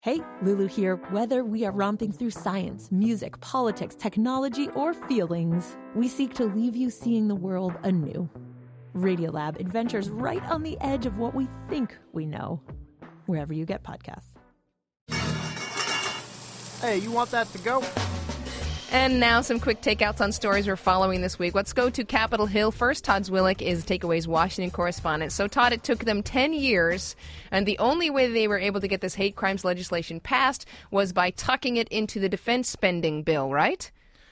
Hey, Lulu here. Whether we are romping through science, music, politics, technology, or feelings, we seek to leave you seeing the world anew. Radiolab adventures right on the edge of what we think we know, wherever you get podcasts. Hey, you want that to go? And now some quick takeouts on stories we're following this week. Let's go to Capitol Hill first. Todd Zwillich is Takeaway's Washington correspondent. So, Todd, it took them 10 years, and the only way they were able to get this hate crimes legislation passed was by tucking it into the defense spending bill, right?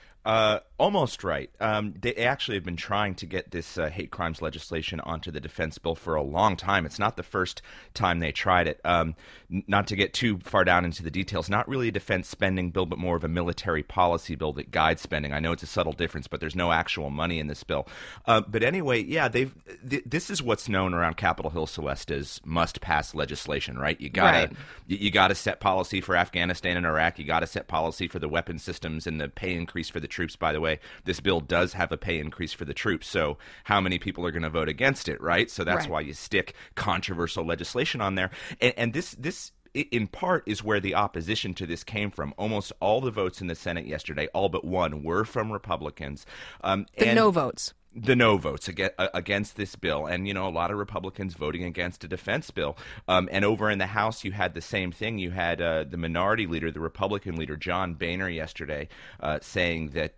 Almost right. They actually have been trying to get this hate crimes legislation onto the defense bill for a long time. It's not the first time they tried it. Not to get too far down into the details, not really a defense spending bill, but more of a military policy bill that guides spending. I know it's a subtle difference, but there's no actual money in this bill. But anyway, yeah, this is what's known around Capitol Hill, Celeste, as must-pass legislation, right? You gotta set policy for Afghanistan and Iraq. You gotta set policy for the weapon systems and the pay increase for the troops. By the way, this bill does have a pay increase for the troops, so how many people are going to vote against it, right? So that's why you stick controversial legislation on there. And this in part is where the opposition to this came from. Almost all the votes in the Senate yesterday, all but one, were from Republicans. No votes. The no votes against this bill. And, you know, a lot of Republicans voting against a defense bill. And over in the House, you had the same thing. You had the minority leader, the Republican leader, John Boehner, yesterday saying that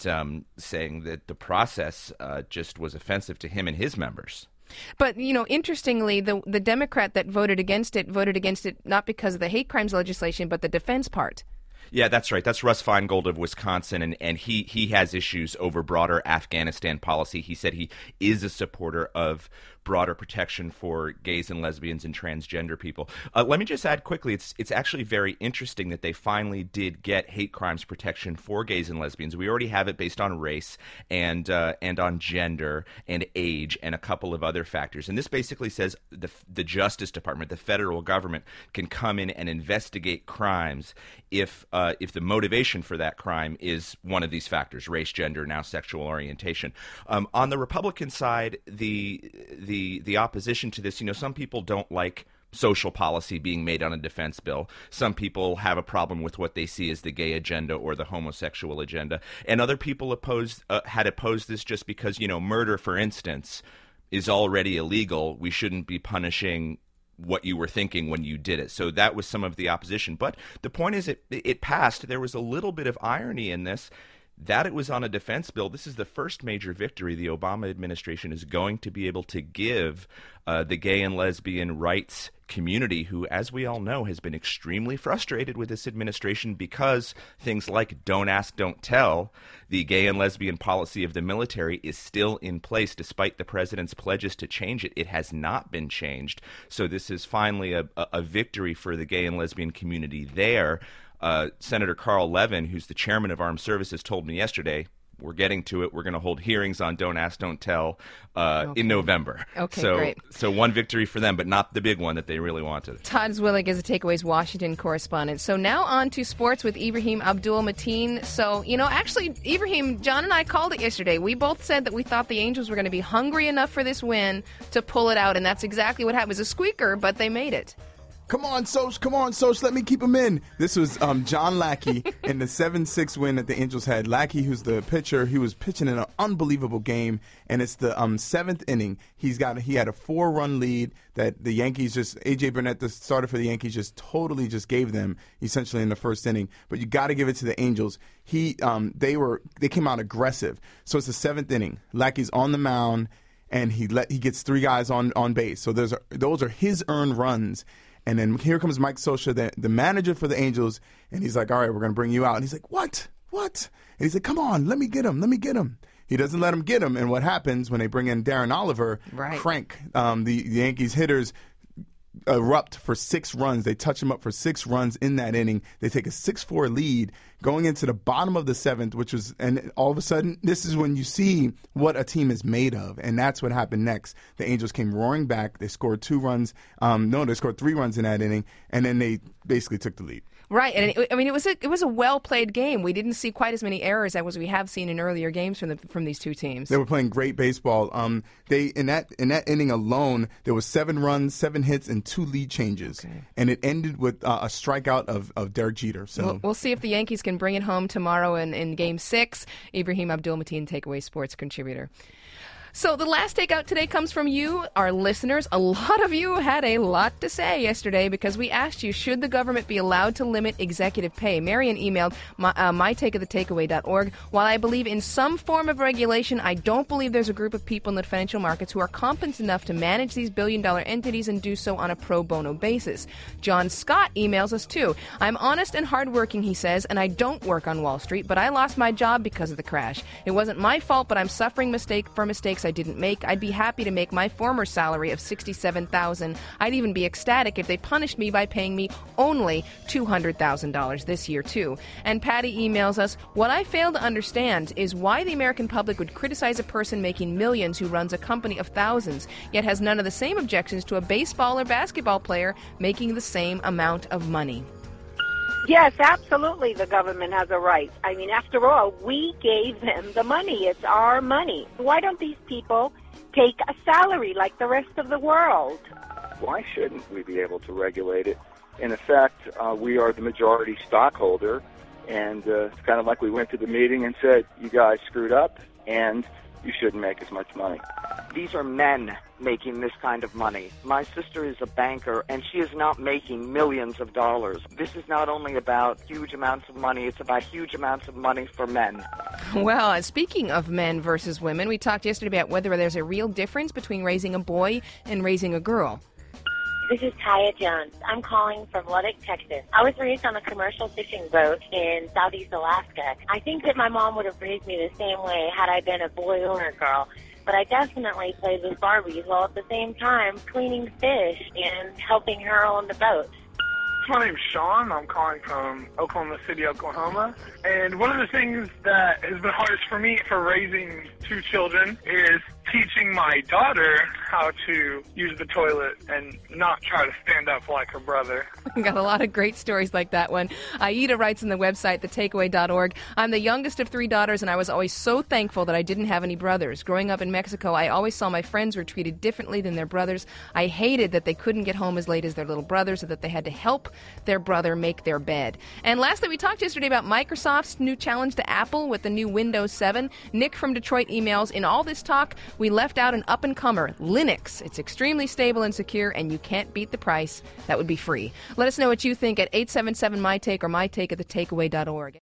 the process just was offensive to him and his members. But, you know, interestingly, the Democrat that voted against it not because of the hate crimes legislation, but the defense part. Yeah, that's right. That's Russ Feingold of Wisconsin, and he has issues over broader Afghanistan policy. He said he is a supporter of broader protection for gays and lesbians and transgender people. Let me just add quickly, it's actually very interesting that they finally did get hate crimes protection for gays and lesbians. We already have it based on race and on gender and age and a couple of other factors. And this basically says the Justice Department, the federal government, can come in and investigate crimes if the motivation for that crime is one of these factors: race, gender, now sexual orientation. On the Republican side, the opposition to this, you know, some people don't like social policy being made on a defense bill. Some people have a problem with what they see as the gay agenda or the homosexual agenda. And other people had opposed this just because, you know, murder, for instance, is already illegal. We shouldn't be punishing what you were thinking when you did it. So that was some of the opposition. But the point is it passed. There was a little bit of irony in this, that it was on a defense bill. This is the first major victory the Obama administration is going to be able to give the gay and lesbian rights community, who, as we all know, has been extremely frustrated with this administration because things like don't ask, don't tell, the gay and lesbian policy of the military, is still in place despite the president's pledges to change it. It has not been changed. So this is finally a victory for the gay and lesbian community there. Senator Carl Levin, who's the chairman of Armed Services, told me yesterday, we're getting to it. We're going to hold hearings on Don't Ask, Don't Tell in November. Okay, great. So So one victory for them, but not the big one that they really wanted. Todd Zwillich is a Takeaway's Washington correspondent. So now on to sports with Ibrahim Abdul-Mateen. So, you know, actually, Ibrahim, John and I called it yesterday. We both said that we thought the Angels were going to be hungry enough for this win to pull it out, and that's exactly what happened. It was a squeaker, but they made it. Come on, Soch, let me keep him in. This was John Lackey in the 7-6 win that the Angels had. Lackey, who's the pitcher, he was pitching in an unbelievable game, and it's the 7th inning. He had a 4-run lead that the Yankees A.J. Burnett, the starter for the Yankees, totally gave them essentially in the first inning. But you got to give it to the Angels. They came out aggressive. So it's the 7th inning. Lackey's on the mound, and he gets 3 guys on base. So those are his earned runs. And then here comes Mike Scioscia, the manager for the Angels, and he's like, all right, we're going to bring you out. And he's like, what? And he's like, come on, let me get him. He doesn't let him get him. And what happens when they bring in Darren Oliver, Crank, the Yankees hitters erupt for 6 runs. They touch him up for 6 runs in that inning. They take a 6-4 lead going into the bottom of the 7th, and all of a sudden, this is when you see what a team is made of, and that's what happened next. The Angels came roaring back. They scored 2 runs. They scored 3 runs in that inning, and then they basically took the lead. Right, and it was a well played game. We didn't see quite as many errors as we have seen in earlier games from these two teams. They were playing great baseball. They in that inning alone, there was 7 runs, 7 hits, and 2 lead changes, and it ended with a strikeout of Derek Jeter. So we'll see if the Yankees can bring it home tomorrow in Game 6. Ibrahim Abdul-Mateen, Takeaway Sports contributor. So the last takeout today comes from you, our listeners. A lot of you had a lot to say yesterday because we asked you, should the government be allowed to limit executive pay? Marion emailed mytakeofthetakeaway.org. While I believe in some form of regulation, I don't believe there's a group of people in the financial markets who are competent enough to manage these billion-dollar entities and do so on a pro bono basis. John Scott emails us too. I'm honest and hardworking, he says, and I don't work on Wall Street, but I lost my job because of the crash. It wasn't my fault, but I'm suffering mistakes I didn't make. I'd be happy to make my former salary of $67,000. I'd even be ecstatic if they punished me by paying me only $200,000 this year too. And Patty emails us, what I fail to understand is why the American public would criticize a person making millions who runs a company of thousands, yet has none of the same objections to a baseball or basketball player making the same amount of money. Yes, absolutely, the government has a right. I mean, after all, we gave them the money. It's our money. Why don't these people take a salary like the rest of the world? Why shouldn't we be able to regulate it? In effect, we are the majority stockholder, and it's kind of like we went to the meeting and said, you guys screwed up, and you shouldn't make as much money. These are men making this kind of money. My sister is a banker, and she is not making millions of dollars. This is not only about huge amounts of money, it's about huge amounts of money for men. Well, speaking of men versus women, we talked yesterday about whether there's a real difference between raising a boy and raising a girl. This is Taya Jones. I'm calling from Lubbock, Texas. I was raised on a commercial fishing boat in southeast Alaska. I think that my mom would have raised me the same way had I been a boy or a girl. But I definitely played with Barbies while at the same time cleaning fish and helping her on the boat. My name's Sean. I'm calling from Oklahoma City, Oklahoma. And one of the things that has been hardest for me for raising 2 children is teaching my daughter how to use the toilet and not try to stand up like her brother. We got a lot of great stories like that one. Aida writes on the website, thetakeaway.org, I'm the youngest of 3 daughters, and I was always so thankful that I didn't have any brothers. Growing up in Mexico, I always saw my friends were treated differently than their brothers. I hated that they couldn't get home as late as their little brothers, or that they had to help their brother make their bed. And lastly, we talked yesterday about Microsoft's new challenge to Apple with the new Windows 7. Nick from Detroit emails, in all this talk, we left out an up-and-comer, Linux. It's extremely stable and secure, and you can't beat the price. That would be free. Let us know what you think at 877-MY-TAKE or mytakeatthetakeaway.org.